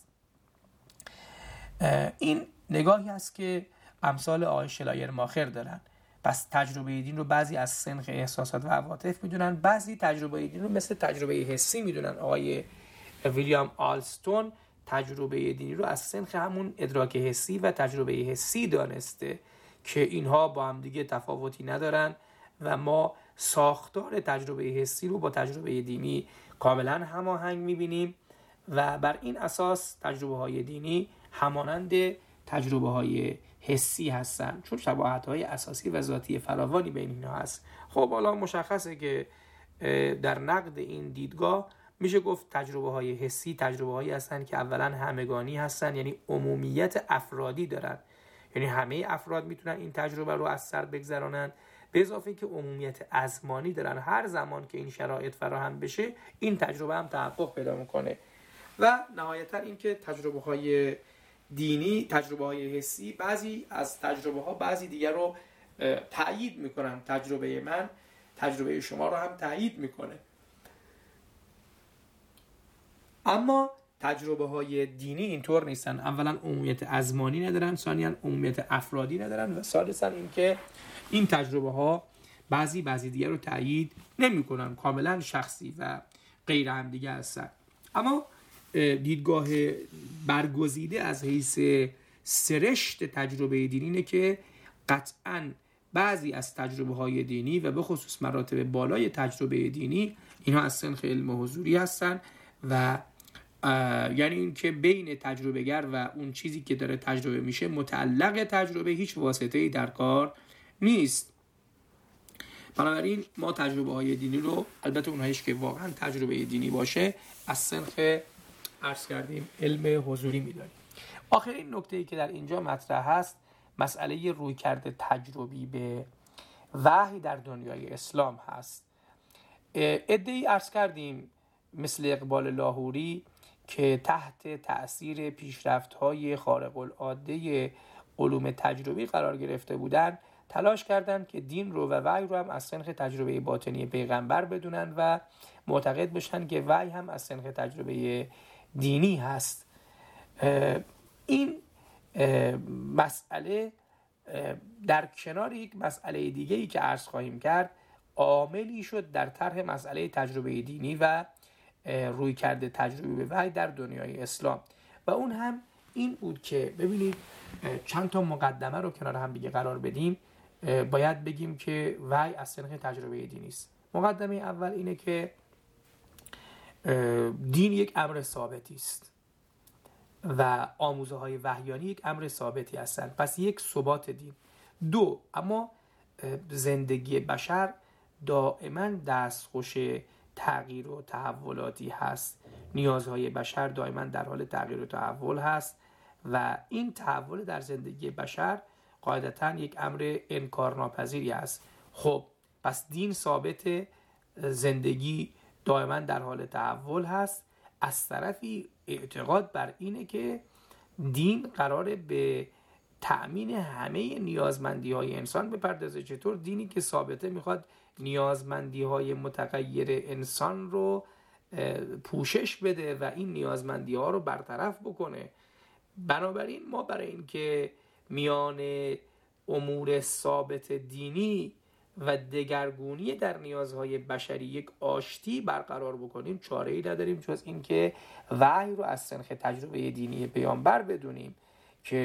این نگاهی است که امثال آقای شلایرماخر دارن. پس تجربه دین رو بعضی از سنخ احساسات و عواطف میدونن، بعضی تجربه دین رو مثل تجربه حسی میدونن. آقای ویلیام آلستون تجربه دینی رو از سنخ همون ادراک حسی و تجربه حسی دانسته که اینها با هم دیگه تفاوتی ندارن و ما ساختار تجربه حسی رو با تجربه دینی کاملا هماهنگ میبینیم و بر این اساس تجربه های دینی همانند تجربه های حسی هستن، چون شباهت های اساسی و ذاتی فراوانی بین اینها هست. خب حالا مشخصه که در نقد این دیدگاه میشه گفت تجربه های حسی تجربه هایی هستن که اولا همگانی هستن، یعنی عمومیت افرادی دارن، یعنی همه افراد میتونن این تجربه رو از سر بگذرانند، به اضافه که عمومیت ازمانی دارن. هر زمان که این شرایط فراهم بشه این تجربه هم تحقق پیدا میکنه. و نهایتا این که تجربه های دینی تجربه های حسی بعضی از تجربه ها بعضی دیگر رو تأیید میکنن. تجربه من تجربه شما رو هم تأیید میکنه. اما تجربه های دینی اینطور نیستن. اولا عمومیت ازمانی ندارن، ثانیاً عمومیت افرادی ندارن و ثالثاً این که این تجربه ها بعضی بعضی دیگر رو تأیید نمیکنن، کاملا شخصی و غیر هم دیگه هستن. اما دیدگاه برگزیده از حیث سرشت تجربه دینی اینه که قطعاً بعضی از تجربه های دینی و به خصوص مراتب بالای تجربه دینی اینها از سنخ علم حضوری هستن و یعنی این که بین تجربه گر و اون چیزی که داره تجربه میشه متعلق تجربه هیچ واسطه‌ای در کار نیست. بنابراین ما تجربه های دینی رو، البته اونهایش که واقعا تجربه دینی باشه، از سنخ عرض کردیم علم حضوری میداریم. آخرین نکته‌ای که در اینجا مطرح هست مسئله رویکرد تجربی به وحی در دنیای اسلام هست. عده‌ای عرض کردیم مثل اقبال لاهوری که تحت تأثیر پیشرفت‌های خارق العاده علوم تجربی قرار گرفته بودند، تلاش کردند که دین رو و وحی رو هم از سنخ تجربه باطنی پیغمبر بدونن و معتقد بشن که وحی هم از سنخ تجربه دینی هست. این مسئله در کنار یک مسئله دیگه‌ای که عرض خواهیم کرد عاملی شد در طرح مسئله تجربه دینی و روی کرده تجربه به وحی در دنیای اسلام و اون هم این بود که ببینید چند تا مقدمه رو کنار هم دیگه قرار بدیم. باید بگیم که وحی از سنخ تجربه دینی است. مقدمه اول اینه که دین یک امر ثابتی است و آموزه های وحیانی یک امر ثابتی هستند، پس یک ثبات دین. دو، اما زندگی بشر دائما دستخوش تغییر و تحولاتی هست. نیازهای بشر دائما در حال تغییر و تحول هست و این تحول در زندگی بشر قاعدتاً یک امر انکارناپذیری است. خب پس دین ثابت، زندگی دائما در حال تحول هست. از طرفی اعتقاد بر اینه که دین قراره به تأمین همه نیازمندی های انسان بپردازه. چطور؟ دینی که ثابته میخواد نیازمندی های متغیر انسان رو پوشش بده و این نیازمندی ها رو برطرف بکنه. بنابراین ما برای این که میان امور ثابت دینی و دگرگونی در نیازهای بشری یک آشتی برقرار بکنیم چاره‌ای نداریم جز این که وحی رو از سنخ تجربه دینی پیامبر بدونیم که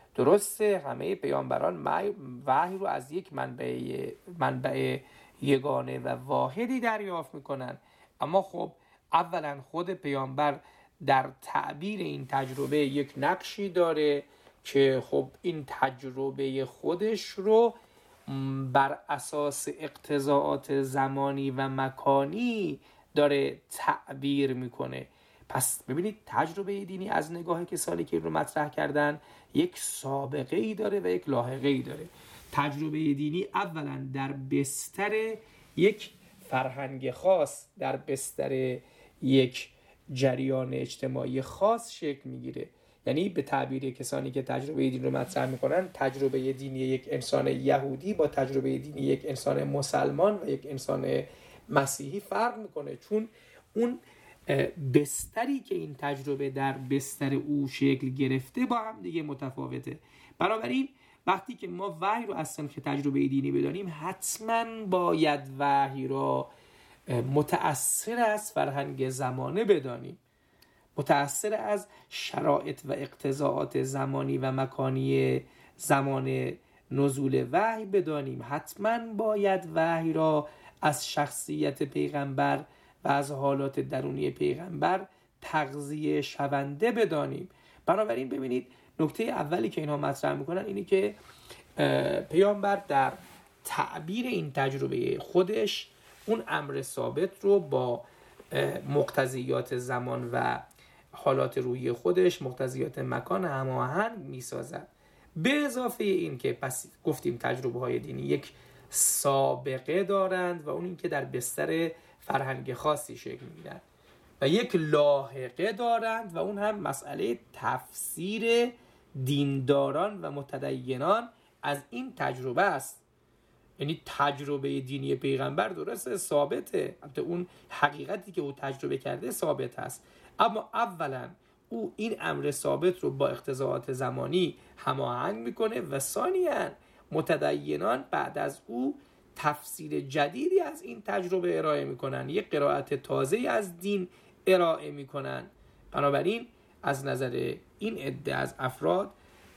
درسته همه پیامبران وحی رو از یک منبع منبع یگانه و واحدی دریافت میکنن، اما خب اولا خود پیامبر در تعبیر این تجربه یک نقشی داره که خب این تجربه خودش رو بر اساس اقتضاعات زمانی و مکانی داره تعبیر میکنه. پس ببینید تجربه دینی از نگاه کسانی که این رو مطرح کردن یک سابقه ای داره و یک لاحقه ای داره. تجربه دینی اولا در بستر یک فرهنگ خاص، در بستر یک جریان اجتماعی خاص شکل میگیره. یعنی به تعبیر کسانی که تجربه دین رو مطرح میکنن، تجربه دینی یک انسان یهودی با تجربه دینی یک انسان مسلمان و یک انسان مسیحی فرق میکنه، چون اون بستری که این تجربه در بستر او شکل گرفته با هم دیگه متفاوته. بنابراین وقتی که ما وحی رو اصلا که تجربه دینی بدانیم، حتما باید وحی را متأثر از فرهنگ زمانه بدانیم، متأثر از شرایط و اقتضاعات زمانی و مکانی زمان نزول وحی بدانیم. حتما باید وحی را از شخصیت پیغمبر و از حالات درونی پیغمبر تغذیه شونده بدانیم. بنابراین ببینید نکته اولی که اینها مطرح میکنن اینی که پیامبر در تعبیر این تجربه خودش اون امر ثابت رو با مقتضیات زمان و حالات روحی خودش، مقتضیات مکان هماهنگ میسازد. به اضافه این که پس گفتیم تجربه های دینی یک سابقه دارند و اون این که در بستر فرهنگ خاصی شکل میگیرند، و یک لاحقه دارند و اون هم مسئله تفسیر دینداران و متدینان از این تجربه است. یعنی تجربه دینی پیغمبر درسته ثابته، البته اون حقیقتی که او تجربه کرده ثابت است، اما اولا او این امر ثابت رو با اقتضاعات زمانی هماهنگ میکنه و ثانیاً متدینان بعد از او تفسیر جدیدی از این تجربه ارائه میکنن، یک قرائت تازه از دین ارائه میکنن. بنابراین از نظر این عده از افراد،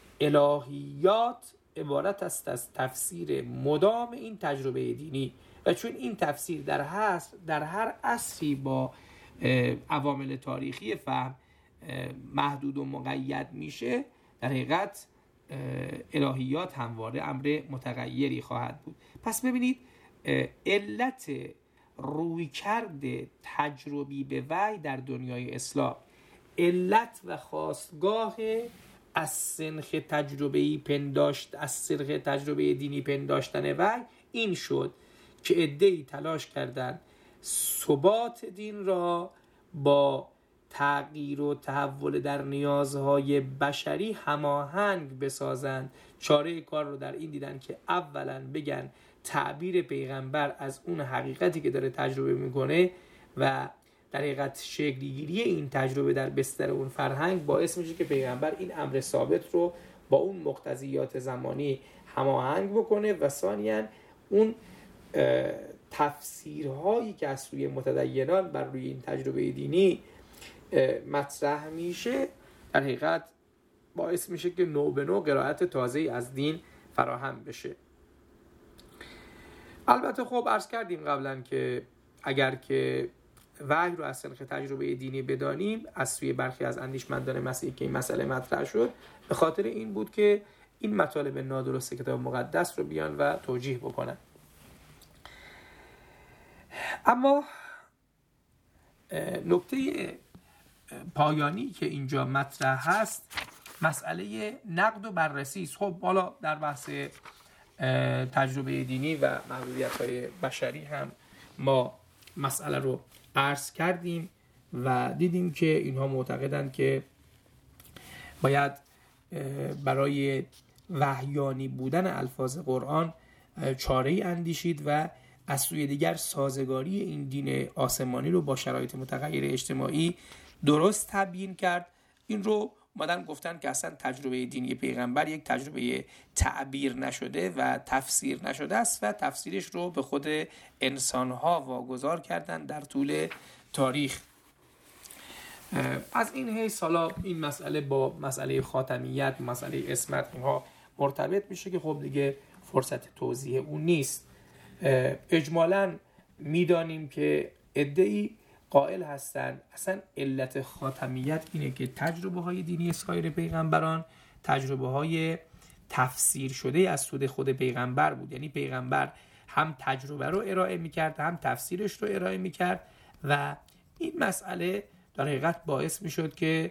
الهیات عبارت است از تفسیر مدام این تجربه دینی، و چون این تفسیر در هر در هر عصری با عوامل تاریخی فهم محدود و مقید میشه، در حقیقت الهیات همواره امر متغیری خواهد بود. پس ببینید علت رویکرد تجربی به وحی در دنیای اسلام، علت و خاستگاه از سنخ تجربه‌ای پنداشت از سنخ تجربه دینی پنداشتن وحی این شد که عده‌ای تلاش کردند ثبات دین را با تغییر و تحول در نیازهای بشری هماهنگ بسازند. چاره کار رو در این دیدن که اولا بگن تعبیر پیغمبر از اون حقیقتی که داره تجربه میکنه و در حقیقت شکل‌گیری این تجربه در بستر اون فرهنگ باعث میشه که پیغمبر این امر ثابت رو با اون مقتضیات زمانی هماهنگ بکنه، و ثانیاً اون تفسیرهایی که از سوی متدینان بر روی این تجربه دینی مطرح میشه در حقیقت باعث میشه که نو به نو قرائت تازه‌ای از دین فراهم بشه. البته خب عرض کردیم قبلا که اگر که وحی رو از سنخ تجربه دینی بدانیم، از سوی برخی از اندیشمندان مسیحی که این مسئله مطرح شد به خاطر این بود که این مطالب نادرست کتاب مقدس رو بیان و توجیه بکنن. اما نکته پایانی که اینجا مطرح هست مسئله نقد و بررسی است. خب حالا در بحث تجربه دینی و محدودیت‌های بشری هم ما مسئله رو عرض کردیم و دیدیم که اینها معتقدند که باید برای وحیانی بودن الفاظ قرآن چاره‌ای اندیشید و از سوی دیگر سازگاری این دین آسمانی رو با شرایط متغیر اجتماعی درست تبیین کرد. این رو مدن گفتن که اصلا تجربه دینی پیغمبر یک تجربه تعبیر نشده و تفسیر نشده است و تفسیرش رو به خود انسانها واگذار کردن در طول تاریخ. از این حیث حالا این مسئله با مسئله خاتمیت، مسئله عصمت اینها مرتبط میشه که خب دیگه فرصت توضیح اون نیست. اجمالاً میدانیم که عده‌ای قائل هستند اصلا علت خاتمیت اینه که تجربه های دینی سایر پیغمبران تجربه های تفسیر شده از سود خود پیغمبر بود. یعنی پیغمبر هم تجربه رو ارائه میکرد هم تفسیرش رو ارائه میکرد و این مسئله در حقیقت باعث میشد که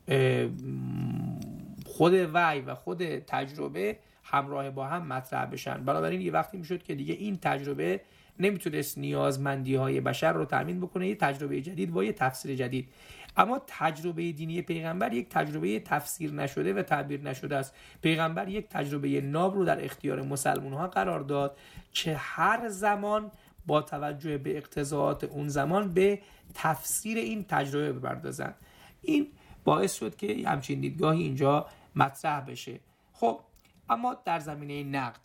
خود وحی و خود تجربه همراه با هم مطرح بشن. بنابراین یه وقتی میشد که دیگه این تجربه نمیتونست نیازمندی های بشر رو تامین بکنه، یه تجربه جدید با یه تفسیر جدید. اما تجربه دینی پیغمبر یک تجربه تفسیر نشده و تعبیر نشده است. پیغمبر یک تجربه ناب رو در اختیار مسلمان ها قرار داد که هر زمان با توجه به اقتضاعات اون زمان به تفسیر این تجربه بپردازن. این باعث شد که همچین دیدگاهی اینجا مطرح بشه. خب اما در زمینه نقد،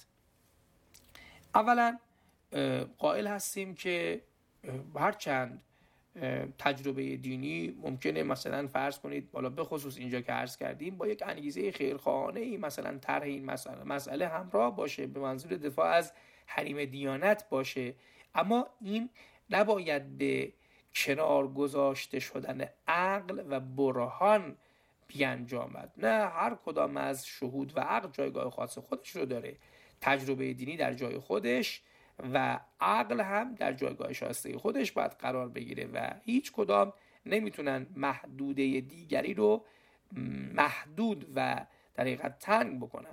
اولا قائل هستیم که هرچند تجربه دینی ممکنه مثلا فرض کنید بالا به خصوص اینجا که عرض کردیم با یک انگیزه خیرخواهانه ای مثلا طرح این مسئله مسئله همراه باشه به منظور دفاع از حریم دیانت باشه، اما این نباید به کنار گذاشته شدن عقل و برهان بیانجامد. نه، هر کدام از شهود و عقل جایگاه خاص خودش رو داره. تجربه دینی در جای خودش و عقل هم در جایگاه شایسته خودش باید قرار بگیره و هیچ کدام نمیتونن محدوده دیگری رو محدود و در حقیقت تنگ بکنن.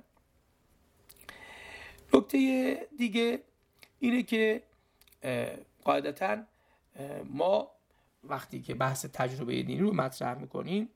نکته دیگه اینه که قاعدتاً ما وقتی که بحث تجربه دینی رو مطرح میکنیم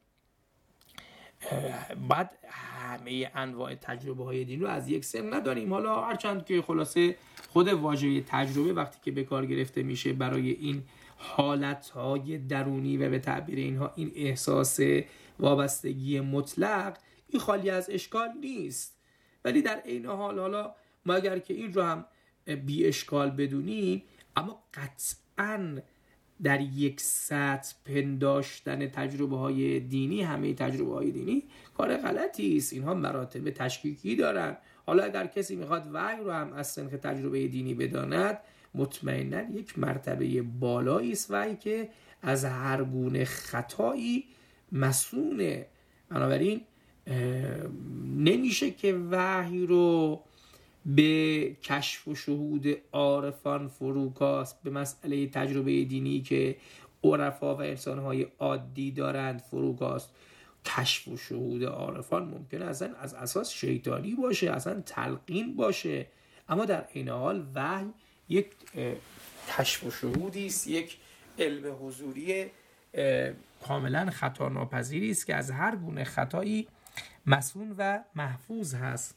بعد همه انواع تجربه های دین رو از یک سر نداریم. حالا هرچند که خلاصه خود واژه تجربه وقتی که به کار گرفته میشه برای این حالت های درونی و به تعبیر اینها این احساس وابستگی مطلق، این خالی از اشکال نیست. ولی در عین حال حالا ما اگر که این رو هم بی اشکال بدونیم، اما قطعاً در یک سطح پنداشتن تجربه های دینی، همه تجربه های دینی کار غلطی است. اینها مراتب تشکیکی دارن. حالا اگر کسی میخواد وحی رو هم از سنخ تجربه دینی بداند، مطمئناً یک مرتبه بالایی است وحی که از هر گونه خطایی مسئونه. بنابراین نمیشه که وحی رو به کشف و شهود عارفان فروکاست، به مسئله تجربه دینی که عرفا و انسانهای عادی دارند فروکاست. کشف و شهود عارفان ممکنه اصلا از اساس شیطانی باشه، اصلا تلقین باشه، اما در این حال وحی یک کشف و شهودی است، یک علم حضوری کاملا خطا ناپذیری است که از هر گونه خطایی مسئول و محفوظ هست.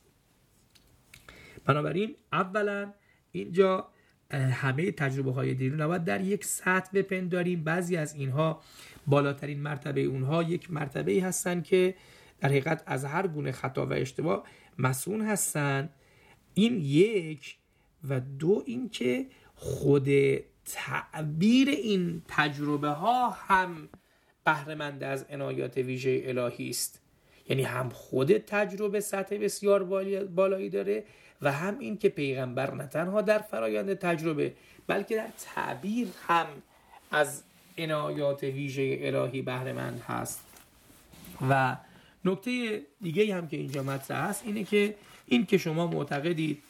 بنابراین اولا اینجا همه تجربه های دینی رو نباید در یک سطح بپنداریم. بعضی از اینها بالاترین مرتبه اونها یک مرتبه‌ای هستن که در حقیقت از هر گونه خطا و اشتباه مسئول هستن. این یک. و دو این که خود تعبیر این تجربه ها هم بهره‌مند از عنایات ویژه الهی است. یعنی هم خود تجربه سطح بسیار بالایی داره و هم این که پیغمبر نه تنها در فرایند تجربه بلکه در تعبیر هم از عنایات ویژه الهی بهره مند هست. و نکته دیگه هم که اینجا مطرح هست اینه که این که شما معتقدید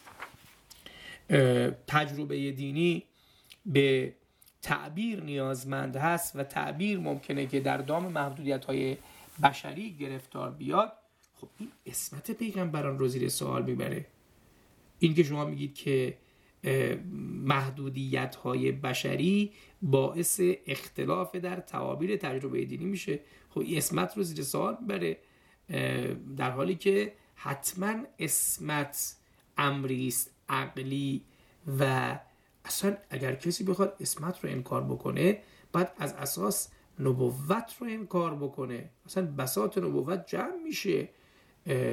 تجربه دینی به تعبیر نیازمند هست و تعبیر ممکنه که در دام محدودیت‌های بشری گرفتار بیاد، خب این عصمت پیغمبران رو زیر سوال میبره. این که شما میگید که محدودیت‌های بشری باعث اختلاف در تعابیر تجربه دینی میشه، خب این عصمت رو زیر سوال بره، در حالی که حتما عصمت امری است عقلی و اصلا اگر کسی بخواد عصمت رو انکار بکنه باید از اساس نبوت رو انکار بکنه. اصلا بساط نبوت جمع میشه.